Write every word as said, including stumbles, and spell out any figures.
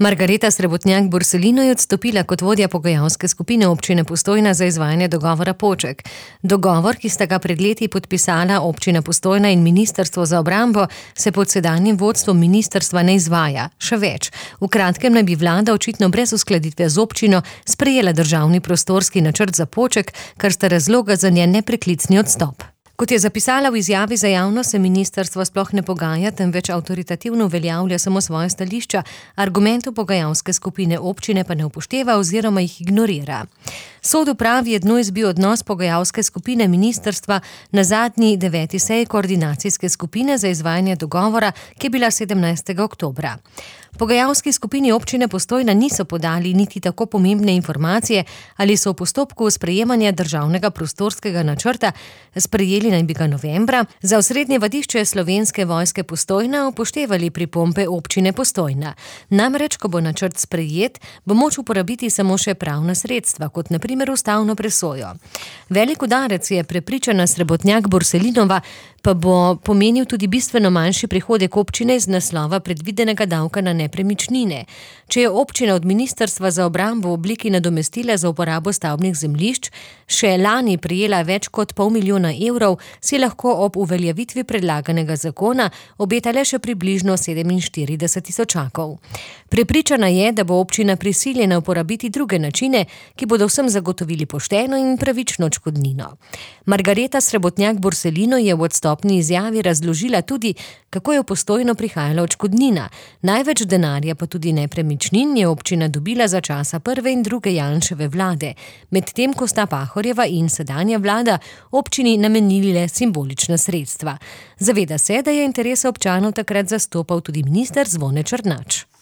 Margareta Srebotnjak-Borselino je odstopila kot vodja pogajalske skupine občine Postojna za izvajanje dogovora Poček. Dogovor, ki sta ga pred leti podpisala občina Postojna in Ministrstvo za obrambo, se pod sedanjim vodstvom ministrstva ne izvaja. Še več, v kratkem naj bi vlada očitno brez uskladitve z občino sprejela državni prostorski načrt za Poček, kar sta razloga za njen nepreklicni odstop. Kot je zapisala v izjavi za javnost, se ministrstvo sploh ne pogaja, temveč avtoritativno uveljavlja samo svoje stališča, argumentov pogajalske skupine občine pa ne upošteva oziroma jih ignorira. Sod upravi je dno izbil odnos pogajalske skupine ministrstva na zadnji deveti seji koordinacijske skupine za izvajanje dogovora, ki je bila sedemnajstega oktobra. Pogajalski skupini občine Postojna niso podali niti tako pomembne informacije, ali so v postopku sprejemanja državnega prostorskega načrta, sprejeli naj bi ga novembra, za osrednje vadišče Slovenske vojske Postojna upoštevali pripombe občine Postojna. Namreč, ko bo načrt sprejet, bo moč uporabiti samo še pravna sredstva, kot na primer ustavno presojo. Velik udarec, je prepričana Srebotnjak-Borselinova, pa bo pomenil tudi bistveno manjši prihodek občine iz naslova predvidenega davka na nepremičnine. Če je občina od ministrstva za obrambo v obliki nadomestila za uporabo stavbnih zemljišč še lani prejela več kot pol milijona evrov, si lahko ob uveljavitvi predlaganega zakona obeta le še približno sedeminštirideset tisočakov. Prepričana je, da bo občina prisiljena uporabiti druge načine, ki bodo vsem zagotovili pošteno in pravično odškodnino. Margareta Srebotnjak-Borselino je v odstopni izjavi razložila tudi, kako je v Postojno prihajala odškodnina. Največ denarja pa tudi nepremičnin je občina dobila za časa prve in druge Janševe vlade, medtem ko sta Pahorjeva in sedanja vlada občini namenili le simbolična sredstva. Zaveda se, da je interese občanov takrat zastopal tudi minister Zvone Černač.